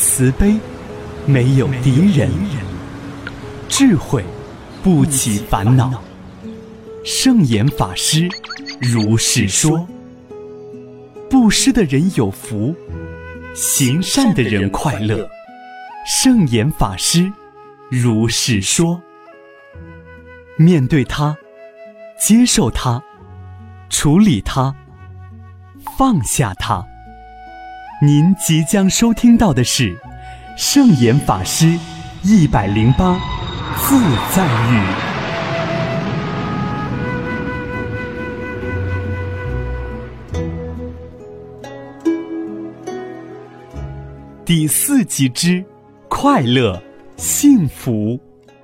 慈悲，没有敌人，智慧不起烦恼。圣严法师如是说。布施的人有福，行善的人快乐。圣严法师如是说。面对它，接受它，处理它，放下它。您即将收听到的是圣严法师108自在语。第4集之快乐幸福。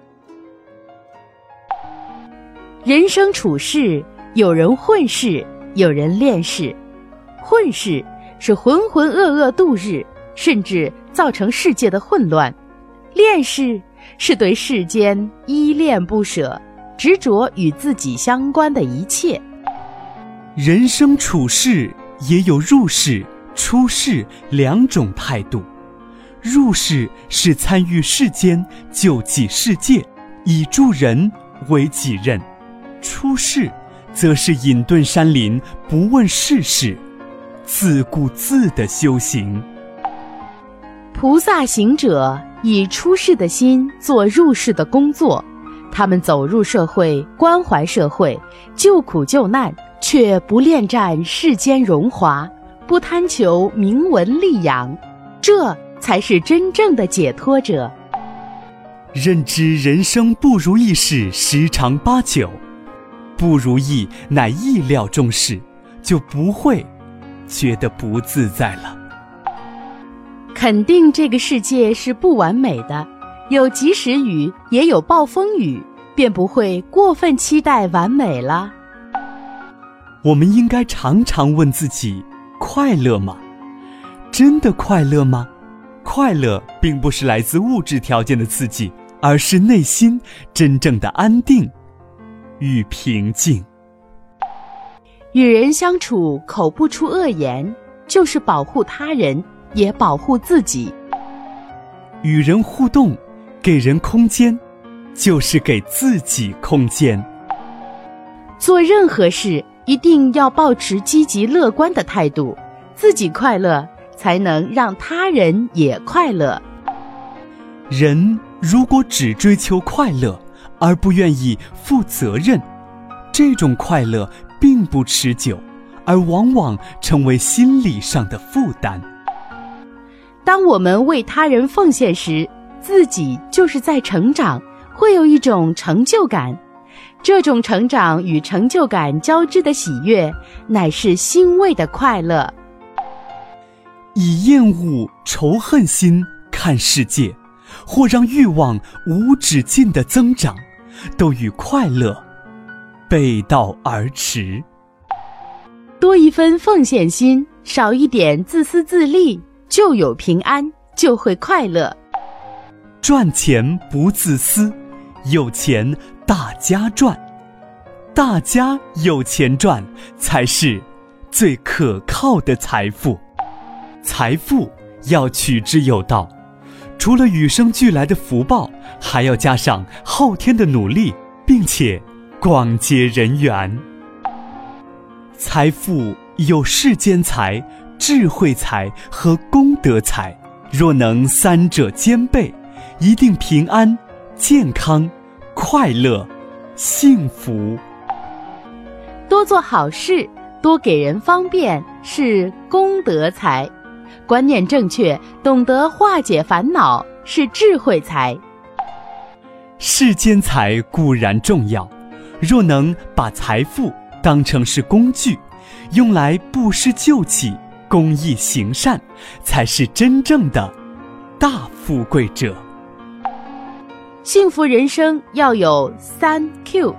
人生处世，有人混世，有人练世。混世是浑浑噩噩度日，甚至造成世界的混乱；恋世是对世间依恋不舍，执着与自己相关的一切。 人生处世也有入世、出世2种态度。入世是参与世间，救济世界，以助人为己任；出世则是隐遁山林，不问世事，自顾自的修行。 菩萨行者以出世的心做入世的工作，他们走入社会，关怀社会，救苦救难，却不恋战世间荣华，不贪求名闻利养，这才是真正的解脱者。 认知人生不如意事十常八九，不如意乃意料中事，就不会觉得不自在了。 肯定这个世界是不完美的，有及时雨，也有暴风雨，便不会过分期待完美了。 我们应该常常问自己，快乐吗？真的快乐吗？快乐并不是来自物质条件的刺激，而是内心真正的安定与平静。 与人相处，口不出恶言，就是保护他人，也保护自己。 与人互动，给人空间，就是给自己空间。 做任何事一定要保持积极乐观的态度，自己快乐，才能让他人也快乐。 人如果只追求快乐，而不愿意负责任，这种快乐并不持久，而往往成为心理上的负担。 当我们为他人奉献时，自己就是在成长，会有一种成就感。这种成长与成就感交织的喜悦，乃是欣慰的快乐。 以厌恶、仇恨心看世界，或让欲望无止境的增长，都与快乐背道而驰。 多一分奉献心，少一点自私自利，就有平安，就会快乐。 赚钱不自私，有钱大家赚，大家有钱赚，才是最可靠的财富。财富要取之有道，除了与生俱来的福报，还要加上后天的努力，并且广结人缘。财富有世间财、智慧财和功德财，若能3者兼备，一定平安、健康、快乐、幸福。 多做好事，多给人方便，是功德财；观念正确，懂得化解烦恼，是智慧财。 世间财固然重要，若能把财富当成是工具，用来布施救济、公益行善，才是真正的大富贵者。 幸福人生要有3Q：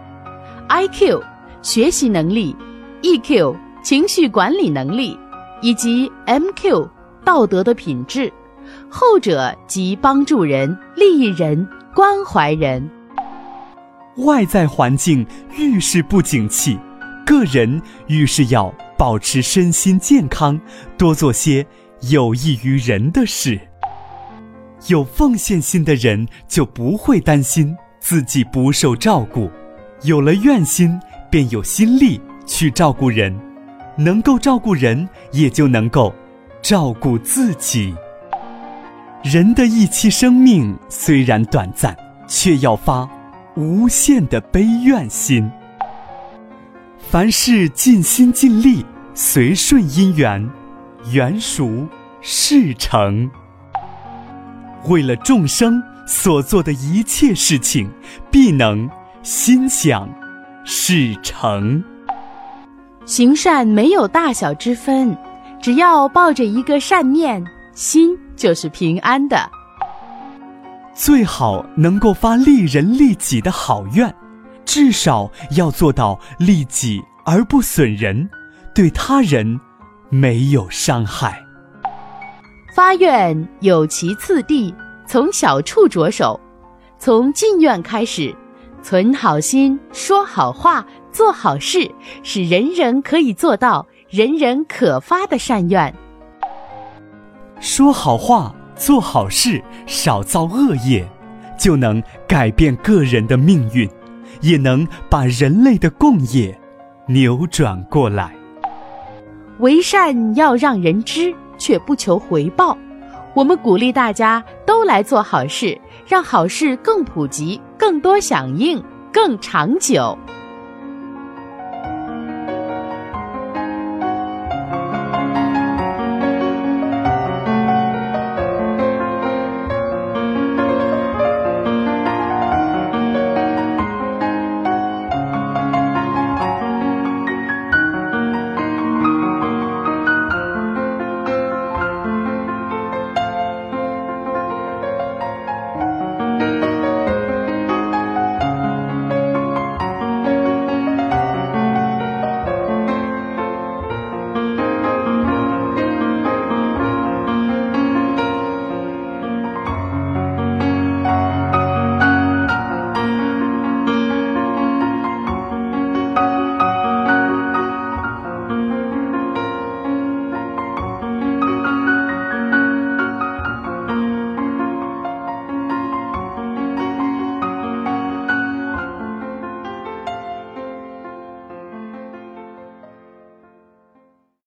IQ 学习能力， EQ 情绪管理能力，以及 MQ 道德的品质。后者即帮助人、利益人、关怀人。 外在环境愈是不景气，个人愈是要保持身心健康，多做些有益于人的事。 有奉献心的人就不会担心自己不受照顾，有了愿心，便有心力去照顾人，能够照顾人，也就能够照顾自己。人的一期生命虽然短暂，却要发无限的悲愿心。凡事尽心尽力，随顺因缘，缘熟事成。为了众生所做的一切事情，必能心想事成。 行善没有大小之分，只要抱着一个善念，心就是平安的。 最好能够发利人利己的好愿，至少要做到利己而不损人，对他人没有伤害。 发愿有其次第，从小处着手，从近愿开始，存好心，说好话，做好事，是人人可以做到，人人可发的善愿。 说好话，做好事，少造恶业，就能改变个人的命运，也能把人类的共业扭转过来。 为善要让人知，却不求回报。我们鼓励大家都来做好事，让好事更普及，更多响应，更长久。